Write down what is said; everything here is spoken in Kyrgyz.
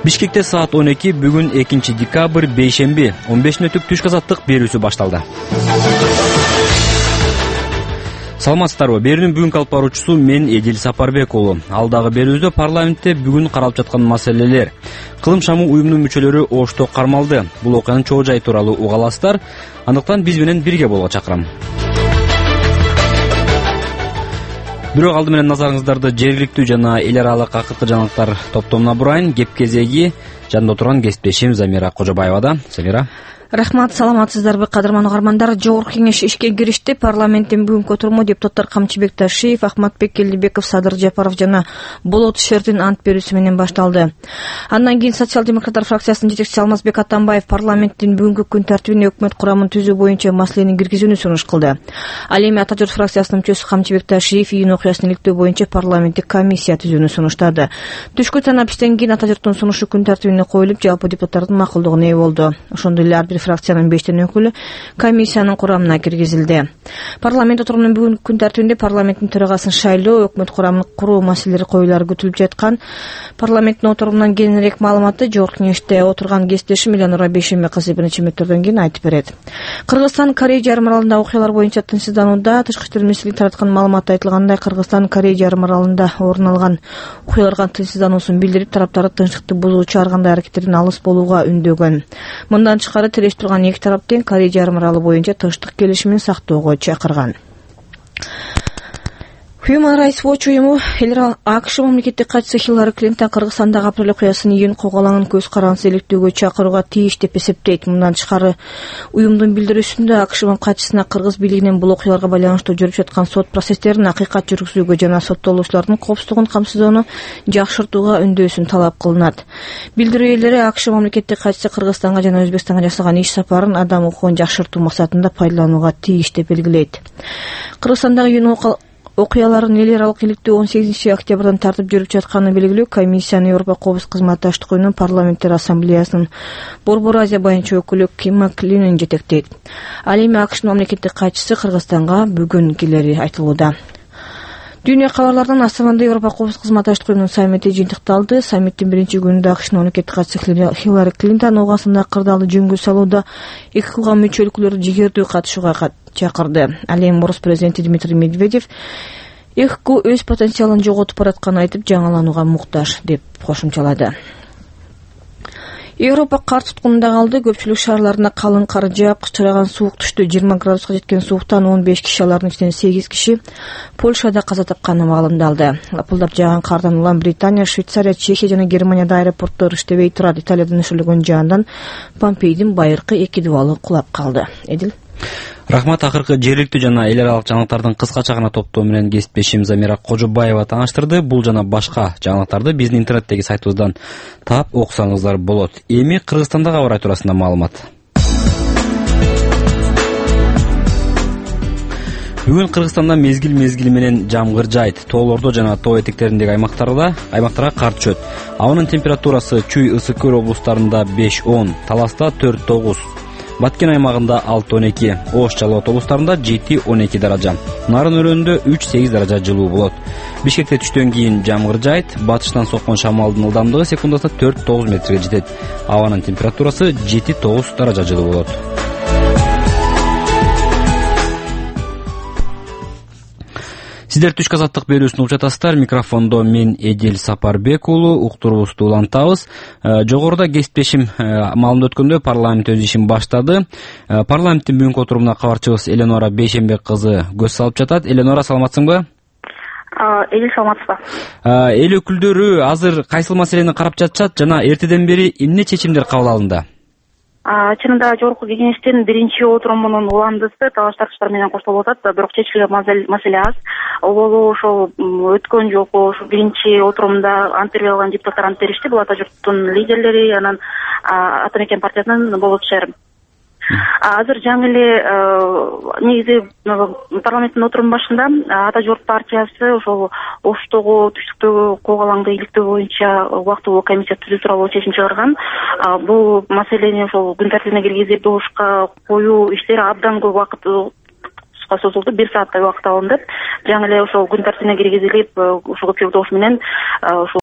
Бишкекте саат 12 бүгүн 2 декабрь бейшемби 15 мүнөттүк түшкү азаттык берүүсү башталды. Саламатсыздарбы? Берүүнүн бүгүнкү алып баруучусу мен Эдил Сапарбек уулу. Алдагы берүүбүздө парламентте бүгүн каралып жаткан маселелер. Кылым шамуу уюмунун мүчөлөрү Ошто кармалды. Бул окуянын чоо жайы тууралуу уга аласыздар. Андыктан биз менен бирге болууга чакырам. Бирок алды менен назарыңыздарды жергиликтүү жана эл аралык акыркы жаңылыктар топтомуна бурайын. Кеп кезеги жанында отурган кесиптешим Замира Кожобаевада. Замира. Рахмат, саламатсыздарбы кадырман угармандар. Жогорку кеңеш ишке киришти. Парламенттин бүгүнкү отуруму депутаттар Камчыбек Ташиев, Ахматбек Келдибеков, Садыр Жапаров жана Болот Шердин ант берүүсү менен башталды. Андан кийин социал-демократтар фракциясынын жетекчиси Алмазбек Атамбаев парламенттин бүгүнкү күн тартибине өкмөт курамын түзүү боюнча маселени киргизүүнү сунуш кылды. Ал эми Ата журт фракциясынын мүчөсү Камчыбек Ташиев июнь окуясын иликтөө боюнча парламенттик комиссия түзүүнү сунуштады. Түшкү танап иштен кийин Ата журттун сунушу күн тартибине коюлуп, жалпы депутаттардын макулдугуна ээ болду. Ошондой эле фракциянын 5 өкүлү комиссиянын курамына киргизилди. Парламент отурумунун бүгүнкү күн тартибинде парламенттин төрагасын шайлоо, өкмөт курамын куруу маселелери коюлары күтүлүп жаткан. Парламенттин отурумунан кеңирээк маалыматты жогорку кеңеште отурган кесиптешим Эленора Бейшембек кызы бир нече мүнөттөрдөн кийин айтып берет. Кыргызстан Корей жарым аралындагы окуялар боюнча тынчсызданууда. Тышкы иштер министрлиги тараткан маалыматта айтылгандай, Кыргызстан Корей жарым аралында орун алган окуяларга тынчсыздануусун билдирип, тараптарды тынчтыкты бузуучу ар кандай аракеттерден алыс болууга үндөгөн. Мындан тышкары тирештир турган эки тараптын Корей жарым аралы боюнча тынчтык келишимин сактоого чакырган. Human Rights Watch уюму АКШ мамлекеттик катчысы Хиллари Клинтон Кыргызстандагы апрель окуясын июнь коголаңын көз карандысыз иликтөөгө чакырууга тийиш деп эсептейт. Мындан тышкары уюмдун билдирүүсүндө АКШ катчысына кыргыз бийлигинин бул окуяларга байланыштуу жүрүп жаткан сот процесстерин акыйкат жүргүзүүгө жана соттолуучулардын коопсуздугун камсыздоону жакшыртууга үндөөсүн талап кылынат. Билдирүү ээлери АКШ мамлекеттик катчысы Кыргызстанга жана Өзбекстанга жасаган иш сапарын адам укугун жакшыртуу максатында пайдаланууга тийиш деп белгилейт. Кыргызстандагы июнь окуяларын эл аралык иликтөө 18 октябрдан тартып жүрүп жатканын белгилөө комиссияны Европа коопсуздук кызматташтык уюмунун парламенттер ассамблеясынын Борбор Азия боюнча өкүлү Ким Маклинен жетектейт. Ал эми АКШнын мамлекеттик катчысы Кыргызстанга бүгүн келери айтылууда. Дүйнө кабарларынан Астанада Европа коопсуздук кызматташтык уюмунун саммити жыйынтыкталды. Саммиттин биринчи күнүндө АКШнын мамлекеттик катчысы Хиллари Клинтон оогасында кырдаалды жөнгө салууда эки кылга мүчө өлкөлөрдү жигердүү катышууга чакырды. Ал эми Орус президенти Дмитрий Медведев ЭККУ өз потенциалын жоготуп баратканын айтып, жаңыланууга муктаж деп кошумчалады. Европа кар туткунунда калды. Көпчүлүк шаарларына калың кар жаап, кычыраган суук түштү. 20 градуска жеткен сууктан 15 киши, алардын ичинен 8 киши Польшада каза тапканы маалымдалды. Лапылдап жааган кардан улам Британия, Швейцария, Чехия жана Германияда аэропорттор иштебей турат. Италияда нөшөрлөгөн жаандан Помпейдин байыркы 2 дубалы кулап калды. Эдил. Рахмат. Акыркы жергиликтүү жана эл аралык жаңылыктардын кыскача гана топтому менен кесиптешим Замира Кожобаева тааныштырды. Бул жана башка жаңылыктарды биздин интернеттеги сайтыбыздан таап окусаңыздар болот. Эми Кыргызстандагы аба ырайы туурасында маалымат. Бүгүн Кыргызстанда мезгил менен жамгыр жайт. Тоолордо жана тоо этектериндеги аймактарга кар түшөт. Абанын температурасы Чүй, Ысык Көл облустарында 5-10, Таласта 4-9, Баткен аймагында 6-12, Ош, Жалал облустарында 7-12 даража. Нарын өрөөнүндө 3-8 даража жылуу болот. Бишкекте түштөн кийин жамгыр жайт. Батыштан соккон шамалдын ылдамдыгы секундасына 4-9 метрге жетет. Абанын температурасы 7-9 даража жылуу болот. Сиздер түшкү азаттык берүүсүн угуп жатасыздар. Микрофондо мен Эдил Сапарбек уулу. Уктуруубузду улантабыз. Жогоруда кесиптешим маалымдап өткөндө парламент өз ишин баштады. Парламенттин бүгүнкү отурумуна кабарчыбыз Эленора Бейшембек кызы көз салып жатат. Эленора, саламатсыңбы? Эдил, саламатсызбы? Эл өкүлдөрү азыр кайсыл маселени карап жатышат жана эртеден бери эмне чечимдер кабыл алынды? Чынында жогорку кеңештин биринчи отурумунун уландысы талаш тартыштар менен коштолуп атат, бирок чечилген маселе аз. Ол ошол өткөн жолку биринчи отурумда ант берип алган депутаттар ант беришти. Бул Ата журттун лидерлери, анан Ата мекен партиясынын Болот Шер. Азыр жаңы эле негизи парламенттин отурум башында Ата журт партиясы ошол Оштогу түштүктөгү коголаңды иликтөө боюнча убактылуу комиссия түзүү тууралуу чечим чыгарган. Бул маселени ошол күн тартибине киргизип добушка коюу иштери абдан көп убакыт созулду. 1 сааттай убакыт алынды. Жаңы эле ошол күн тартибине киргизилип, ошол көпчүлүк добуш менен